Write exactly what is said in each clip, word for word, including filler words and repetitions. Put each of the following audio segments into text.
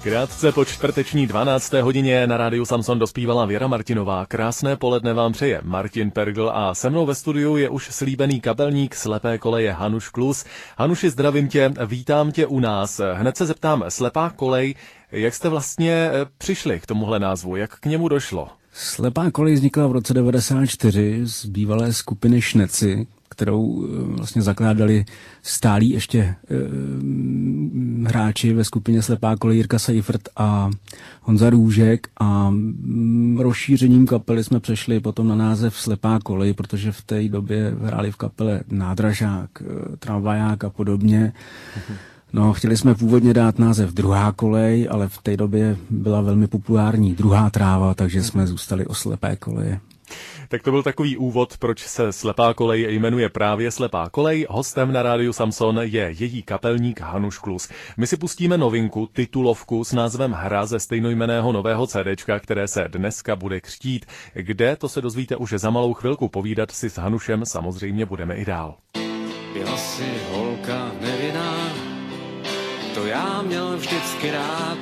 Krátce po čtvrteční dvanácté hodině na rádiu Samson dospívala Věra Martinová. Krásné poledne vám přeje Martin Pergl a se mnou ve studiu je už slíbený kapelník Slepé koleje Hanuš Klus. Hanuši, zdravím tě, vítám tě u nás. Hned se zeptám, Slepá kolej, jak jste vlastně přišli k tomuhle názvu, jak k němu došlo? Slepá kolej vznikla v roce devadesát čtyři z bývalé skupiny Šneci, kterou vlastně zakládali stálí ještě e, hráči ve skupině Slepá kolej Jirka Seifert a Honza Růžek, a rozšířením kapely jsme přešli potom na název Slepá kolej, protože v té době hráli v kapele Nádražák, Tramvaják a podobně. No, chtěli jsme původně dát název Druhá kolej, ale v té době byla velmi populární Druhá tráva, takže jsme zůstali o Slepé koleje. Tak to byl takový úvod, proč se Slepá kolej jmenuje právě Slepá kolej. Hostem na rádiu Samson je její kapelník Hanuš Klus. My si pustíme novinku, titulovku s názvem Hra ze stejnojmenného nového CDčka, které se dneska bude křtít. Kde, to se dozvíte už za malou chvilku, povídat si s Hanušem samozřejmě budeme i dál. Byla jsi holka nevinná, to já měl vždycky rád.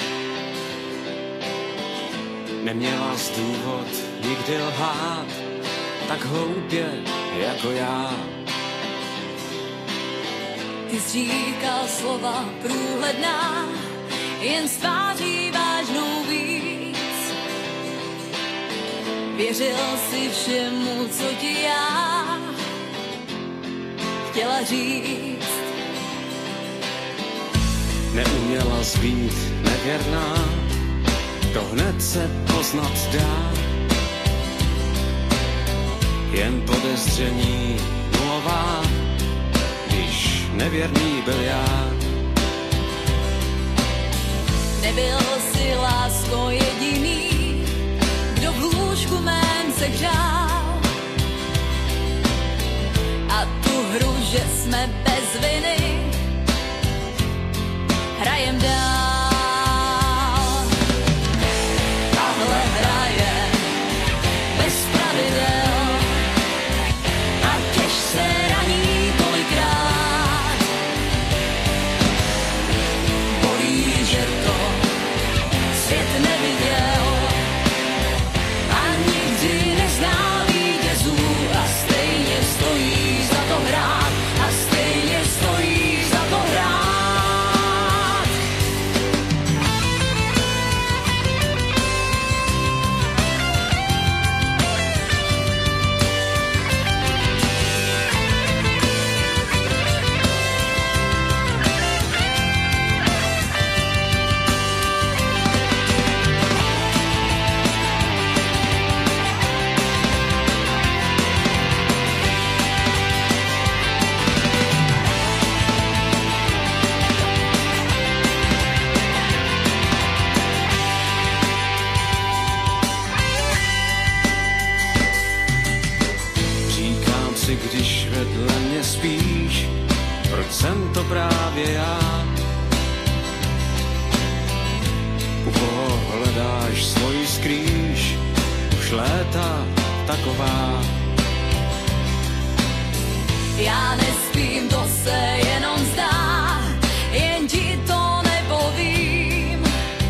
Neměla z důvod nikdy lhát, tak hloupě jako já. Ty jsi říkal slova průhledná, jen stváří vážnou víc. Věřil si všemu, co ti já chtěla říct. Neuměla zbýt nevěrná, to hned se poznat dá. Jen podezření nulová, když nevěrný byl já. Nebyl si, lásko, jediný, kdo v lůžku mém se hřál. A tu hru, že jsme bez viny, hrajem dál. Tahle hra je bez pravidel a těž se raní tolikrát. Bolí, že to svět neviděl a nikdy neznal vítězů a stejně stojí za to hrát a stejně stojí za to hrát. Když vedle mě spíš, proč jsem to právě já? U koho hledáš svoji skrýš, už léta taková. Já nespím, to se jenom zdá, jen ti to nepovím.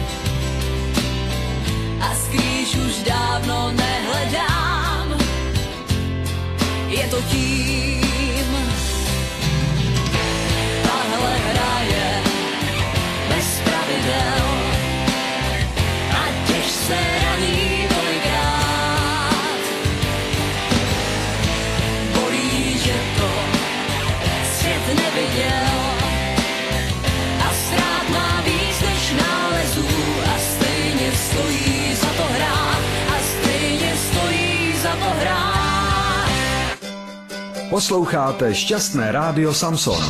A skrýš už dávno nehledám, je to tím. Tahle hra je bez pravidel a těž se raní tolikrát. Bolí, že to svět neviděl a ztrát má víc než nálezů a stejně stojí za to hrát a stejně stojí za to hrát. Posloucháte šťastné rádio Samson.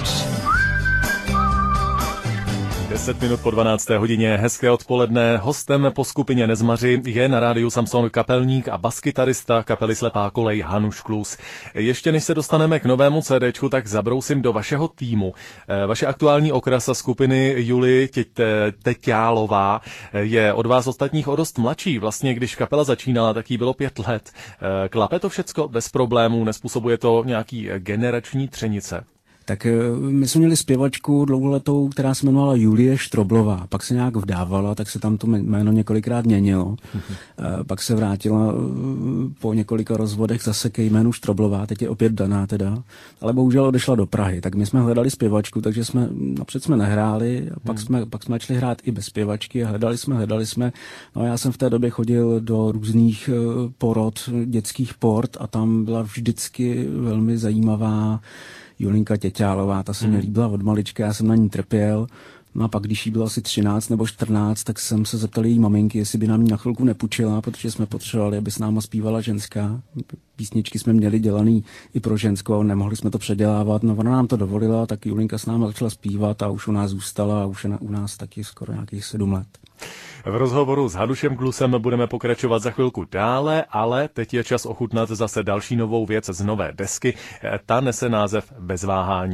deset minut po dvanácté hodině, hezké odpoledne. Hostem po skupině Nezmaři je na rádiu Samson kapelník a baskytarista kapely Slepá kolej Hanuš Klus. Ještě než se dostaneme k novému CDčku, tak zabrousím do vašeho týmu. Vaše aktuální okrasa skupiny Julie Teťálová je od vás ostatních o dost mladší. Vlastně když kapela začínala, tak jí bylo pět let. Klape to všecko bez problémů, nespůsobuje to nějaký generační třenice? Tak my jsme měli zpěvačku dlouholetou, která se jmenovala Julie Štroblová. Pak se nějak vdávala, tak se tam to jméno několikrát měnilo. Pak se vrátila po několika rozvodech zase ke jménu Štroblová, teď je opět daná teda, ale bohužel odešla do Prahy. Tak my jsme hledali zpěvačku, takže jsme napřed jsme nehráli, a pak, hmm. jsme, pak jsme začali hrát i bez zpěvačky a hledali jsme, hledali jsme. No a já jsem v té době chodil do různých porod, dětských port a tam byla vždycky velmi zajímavá Julinka Těťálová, ta se mi líbila od malička, já jsem na ní trpěl. No a pak, když jí bylo asi třináct nebo čtrnáct, tak jsem se zeptal její maminky, jestli by nám ji na chvilku nepůjčila, protože jsme potřebovali, aby s náma zpívala ženská. Písničky jsme měli dělaný i pro ženskou, nemohli jsme to předělávat. No ona nám to dovolila, tak Julinka s náma začala zpívat a už u nás zůstala a už je na, u nás taky skoro nějakých sedm let. V rozhovoru s Hanušem Klusem budeme pokračovat za chvilku dále, ale teď je čas ochutnat zase další novou věc z nové desky. Ta nese název Bez váhání.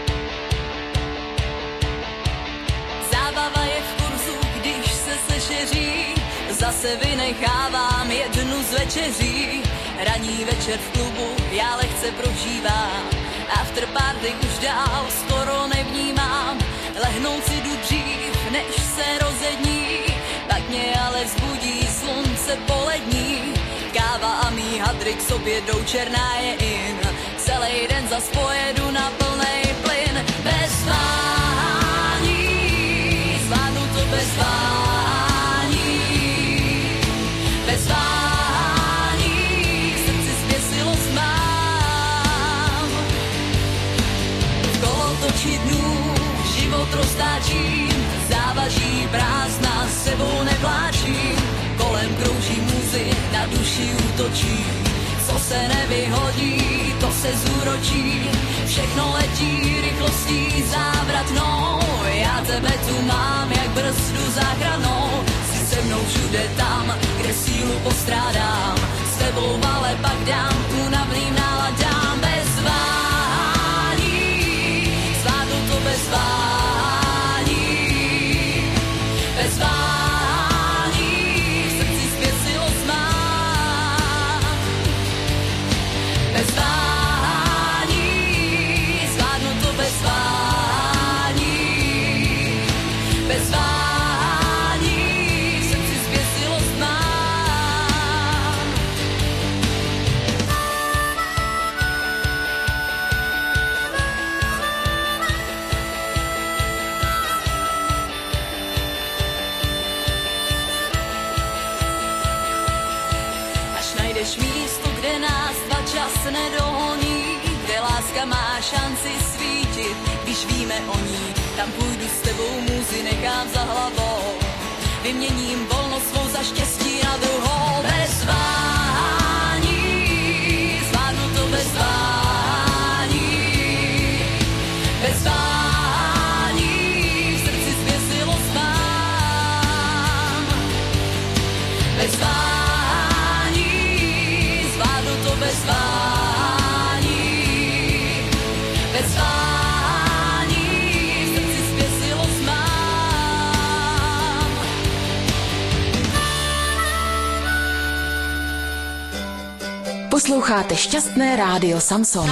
Zábava je v kurzu, když se sešeří, zase vynechávám jednu z večeří. Raní večer v klubu, já lehce prožívám, after party už dál skoro nevnímám. Lehnout si jdu dřív, než se rozední, pak mě ale vzbudí slunce polední. Káva a mý hadry k sobě jdou, černá je in, celý den zas pojedu na plnej plyn. Bez váhání, zvládnu to bez váhání, bez váhání, v srdci zběsilost mám. V kolotoči dnů život roztáčím, závaží prázdná sebou nevláčím, kolem krouží muzy, na duši útočí, co se nevyhodí, to se zúročí, všechno letí rychlostí závratnou, já tebe tu mám jak brzdu záchranou, jsi se mnou všude tam, kde sílu postrádám, s tebou ale pak dám únavným náladám. Bez váhání, zvládnu to bez váhání, bez váhání, v srdci zběsilost mám. Bez váhání, zvládnu to bez váhání, bez váhání, v srdci zběsilost mám. Najdeš místo, kde nás dva čas nedohoní, kde láska má šanci svítit, když víme o ní, tam půjdu s tebou, muzi nechám za hlavou, vyměním volnost svou za štěstí na druhou. Bez váhání, zvládnu to bez váhání, bez váhání, v srdci zběsilost mám. Bez váhání, bez váhání, bez váhání, v srdci zběsilost mám. Posloucháte šťastné rádio Samson.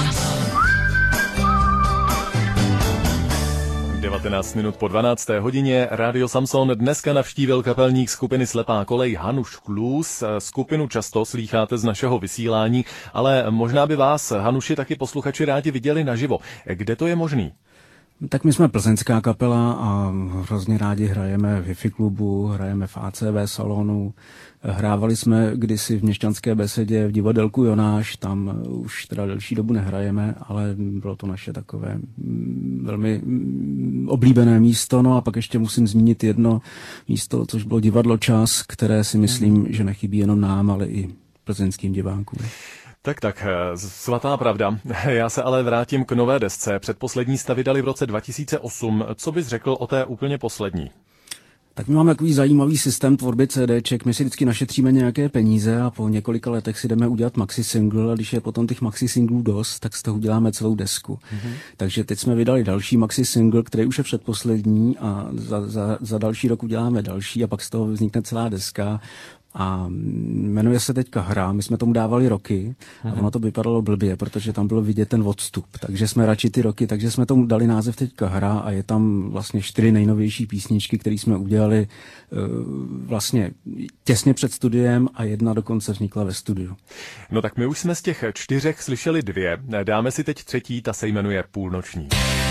devatenáct minut po dvanácté hodině Rádio Samson dneska navštívil kapelník skupiny Slepá kolej Hanuš Klus. Skupinu často slýcháte z našeho vysílání, ale možná by vás, Hanuši, taky posluchači rádi viděli naživo. Kde to je možný? Tak my jsme plzeňská kapela a hrozně rádi hrajeme v Hi-Fi klubu, hrajeme v A C V salonu. Hrávali jsme kdysi v Měšťanské besedě v divadelku Jonáš, tam už teda delší dobu nehrajeme, ale bylo to naše takové velmi oblíbené místo. No a pak ještě musím zmínit jedno místo, což bylo divadlo Čas, které si myslím, že nechybí jenom nám, ale i plzeňským divákům. Tak, tak, svatá pravda. Já se ale vrátím k nové desce. Předposlední jste vydali v roce dva tisíce osm. Co bys řekl o té úplně poslední? Tak my máme takový zajímavý systém tvorby CDček. My si vždycky našetříme nějaké peníze a po několika letech si jdeme udělat maxi single a když je potom těch maxi singlů dost, tak z toho uděláme celou desku. Mm-hmm. Takže teď jsme vydali další maxi single, který už je předposlední a za, za, za další rok uděláme další a pak z toho vznikne celá deska. A jmenuje se teďka Hra, my jsme tomu dávali roky a ono to vypadalo blbě, protože tam bylo vidět ten odstup, takže jsme radši ty roky, takže jsme tomu dali název teďka Hra a je tam vlastně čtyři nejnovější písničky, které jsme udělali vlastně těsně před studiem a jedna dokonce vznikla ve studiu. No tak my už jsme z těch čtyřech slyšeli dvě, dáme si teď třetí, ta se jmenuje Půlnoční.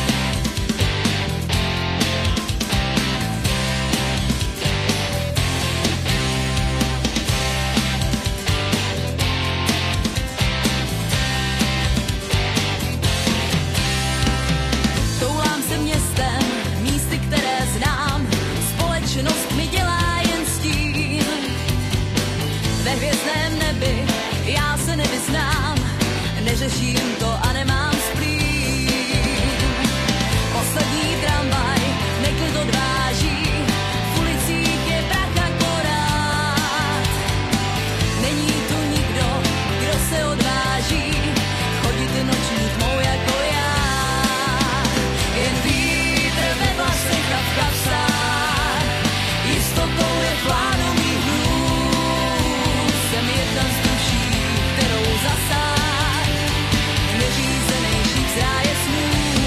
Neřeším to a nemám splín. Poslední tramvaj, neklid odváží, v ulicích je prach akorát. Není tu nikdo, kdo se odváží chodit noční tmou jako já. Jen vítr ve vlasech a v kapsách, jistotou je plánu mých dnů. Jsem jedna z duší, kterou zasám neřízenejších záje snů.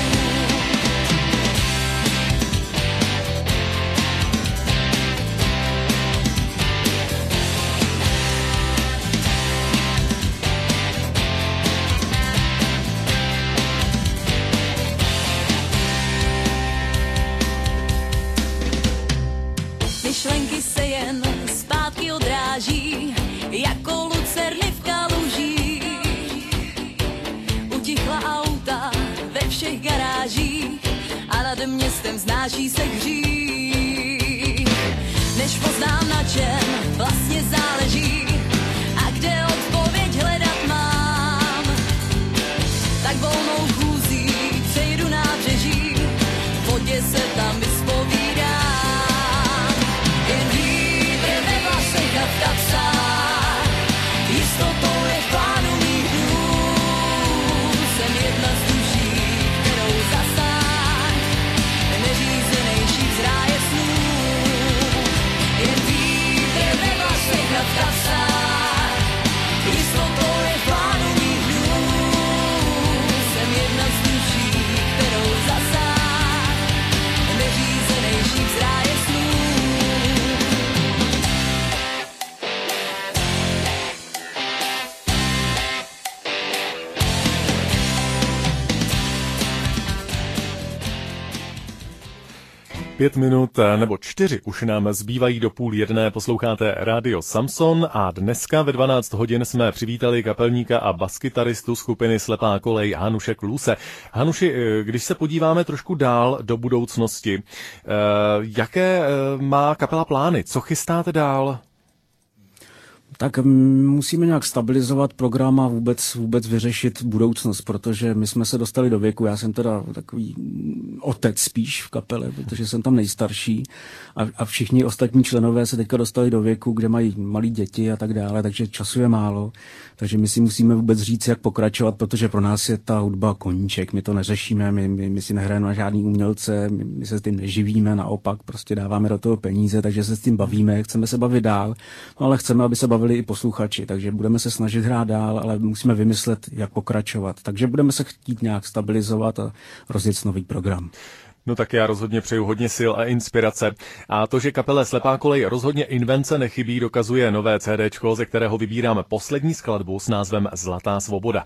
Myšlenky se jen zpátky odráží, jako lucerny v kalužích. Utichla auta ve všech garážích a nad městem znáší se hřích. Než poznám, na čem vlastně záleží a kde odpověď hledat mám, tak volnou chůzí přejdu nábřeží, v vodě se tam vyspovídám. Jen vítr ve vlasech a v kapsách, jistotou je v plánu mých dnů. Jsem jedna z duší, kterou zasáhn neřízenejších z ráje snů. Jen vítr ve vlasech a v kapsách, jistotou je v plánu mých dnů. Jsem jedna z duší, kterou zasáhn neřízenejších z ráje snů. Pět minut nebo čtyři už nám zbývají do půl jedné, posloucháte Rádio Samson a dneska ve dvanáct hodin jsme přivítali kapelníka a baskytaristu skupiny Slepá kolej Hanuše Kluse. Hanuši, když se podíváme trošku dál do budoucnosti, jaké má kapela plány? Co chystáte dál? Tak musíme nějak stabilizovat program a vůbec, vůbec vyřešit budoucnost, protože my jsme se dostali do věku, já jsem teda takový otec spíš v kapele, protože jsem tam nejstarší a, a všichni ostatní členové se teďka dostali do věku, kde mají malí děti a tak dále, takže času je málo, takže my si musíme vůbec říct, jak pokračovat, protože pro nás je ta hudba koníček, my to neřešíme, my, my, my si nehrajeme na žádný umělce, my, my se s tím neživíme, naopak prostě dáváme do toho peníze, takže se s tím bavíme, chceme se bavit dál, no ale chceme, aby se bavili i posluchači, takže budeme se snažit hrát dál, ale musíme vymyslet, jak pokračovat. Takže budeme se chtít nějak stabilizovat a rozjet nový program. No tak já rozhodně přeju hodně sil a inspirace. A to, že kapele Slepá kolej rozhodně invence nechybí, dokazuje nové CDčko, ze kterého vybíráme poslední skladbu s názvem Zlatá svoboda.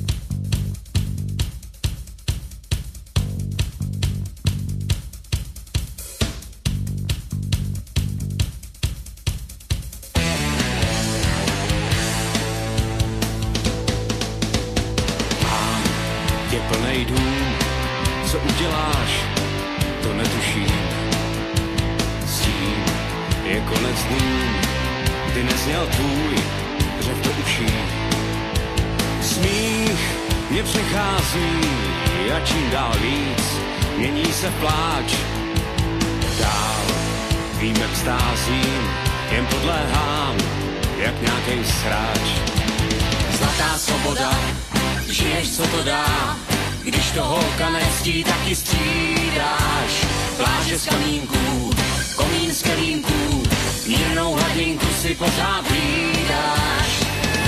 Plnej dům, co uděláš, to netuším. S tím je konec dnů, kdy nezněl tvůj řev do uší. Smích mě přechází a čím dál víc mění se v pláč. Dál vím, jak stázím, jen podléhám, jak nějakej sráč. Zlatá svoboda, žiješ, co to dá. Když to holka nectí, tak ji střídáš. Pláže z kamínků, komín z kelímků, mírnou hladinku si si pořád hlídáš.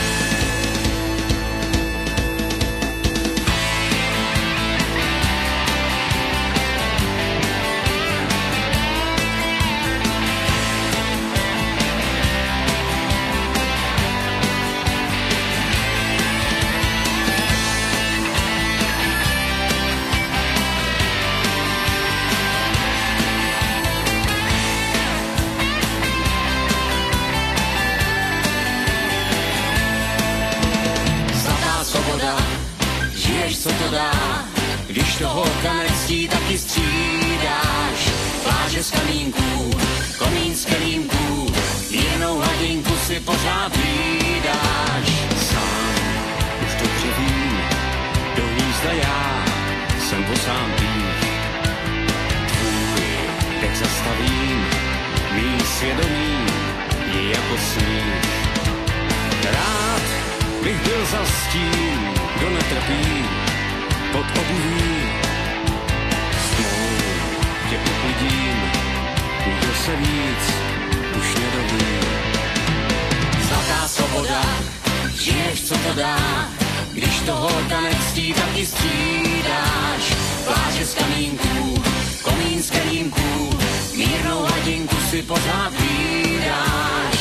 Co to dá, když toho kanectí taky střídáš. Pláže z kamínků, komín z kelímků, mírnou hladinku si pořád hlídáš. Sám už dobře vím, do hnízda já jsem posám pých. Tvůj dech zastavím, mý svědomí je jako sníh. Rád bych byl za stín, kdo netrpí pod obuví. S tmou tě uklidím, nikdo se víc už nedoví. Zlatá svoboda, žiješ, co to dá, když toho kanectí taky střídáš. Pláže z kamínků, komín z kelímků, mírnou hladinku si pořád hlídáš.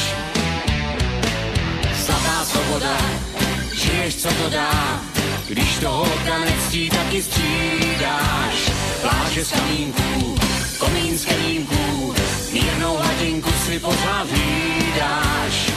Zlatá svoboda, žiješ, co to dá, když toho kanectí taky střídáš. Pláže z kamínků, komín z kelímků, mírnou hladinku si pořád hlídáš.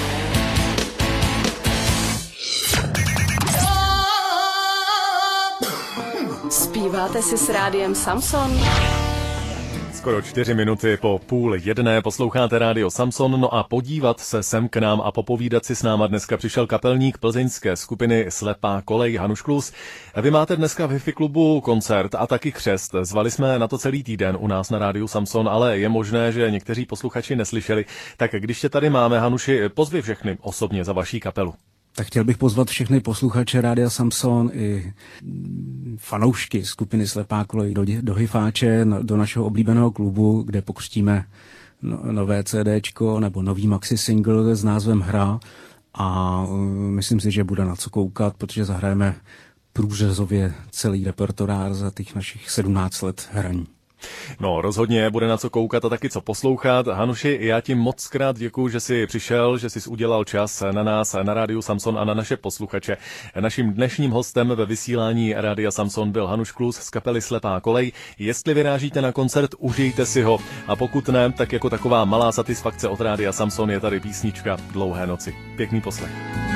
Zpíváte si s rádiem Samson? Skoro čtyři minuty po půl jedné posloucháte rádio Samson, no a podívat se sem k nám a popovídat si s náma dneska přišel kapelník plzeňské skupiny Slepá kolej Hanuš Klus. Vy máte dneska v Hi-Fi klubu koncert a taky křest. Zvali jsme na to celý týden u nás na rádiu Samson, ale je možné, že někteří posluchači neslyšeli. Tak když tě tady máme, Hanuši, pozvi všechny osobně za vaší kapelu. Tak chtěl bych pozvat všechny posluchače rádia Samson i fanoušky skupiny Slepá kolej do, do Hyfáče, do našeho oblíbeného klubu, kde pokřtíme no, nové CDčko nebo nový maxi single s názvem Hra a uh, myslím si, že bude na co koukat, protože zahrajeme průřezově celý repertoár za těch našich sedmnáct let hraní. No, rozhodně bude na co koukat a taky co poslouchat. Hanuši, já ti moc krát děkuju, že jsi přišel, že jsi udělal čas na nás, na rádiu Samson a na naše posluchače. Naším dnešním hostem ve vysílání rádia Samson byl Hanuš Klus z kapely Slepá kolej. Jestli vyrážíte na koncert, užijte si ho. A pokud ne, tak jako taková malá satisfakce od rádia Samson je tady písnička Dlouhé noci. Pěkný poslech.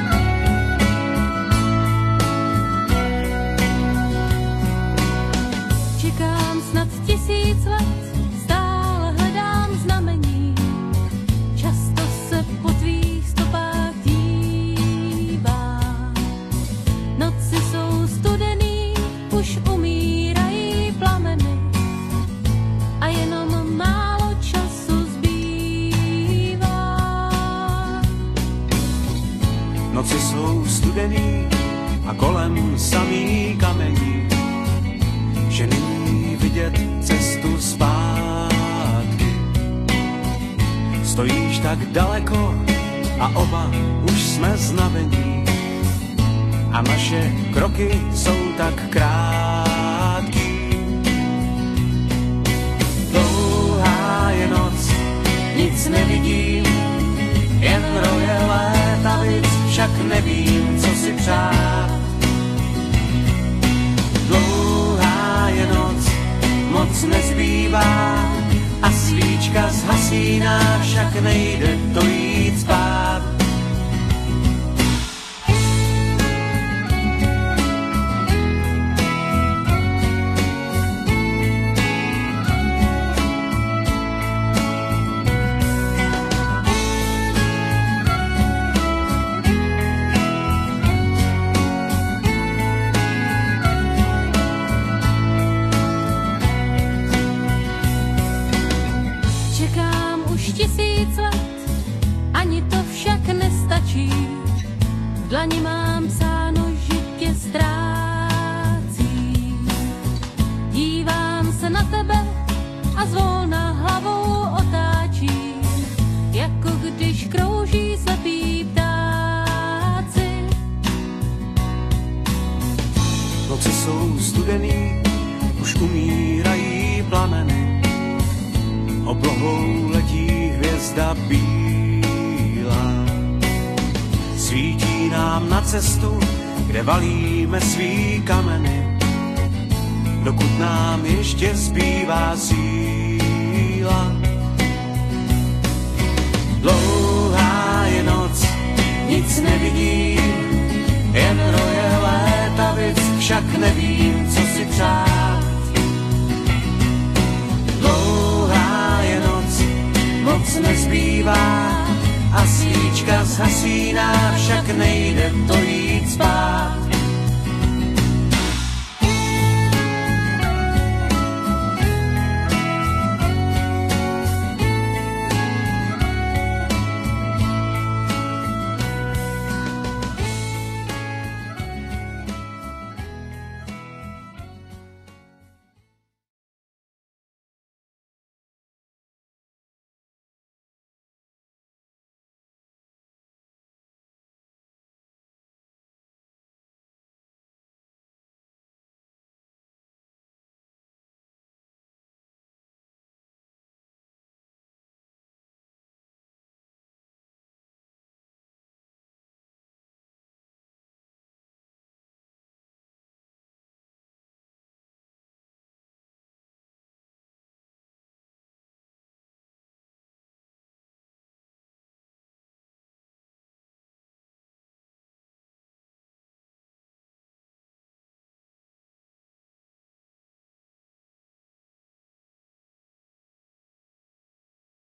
Čekám snad tisíc let, stále hledám znamení. Často se po tvých stopách dívám. Noci jsou studený, už umírají plameny. A jenom málo času zbývá. Noci jsou studený a kolem samý kamení. Že není vidět cestu zpátky. Stojíš tak daleko a oba už jsme znavení. A naše kroky jsou tak krátký. Dlouhá je noc, nic nevidím, jen roje létavic, však nevím, co si přát. Je noc, moc nezbývá a svíčka zhasíná, však nejde to jít spát. Tisíc let, ani to však nestačí. V dlani mám psáno, že tě ztrácí. Dívám se na tebe a zvolna hlavou otáčí, jako když krouží za hvězda bílá. Svítí nám na cestu, kde valíme svý kameny, dokud nám ještě zbývá síla. Dlouhá je noc, nic nevidím, jen roje létavic, však nevím, co si přát. Dlouhá je noc, moc nezbývá a svíčka zhasíná, však nejde to jít spát.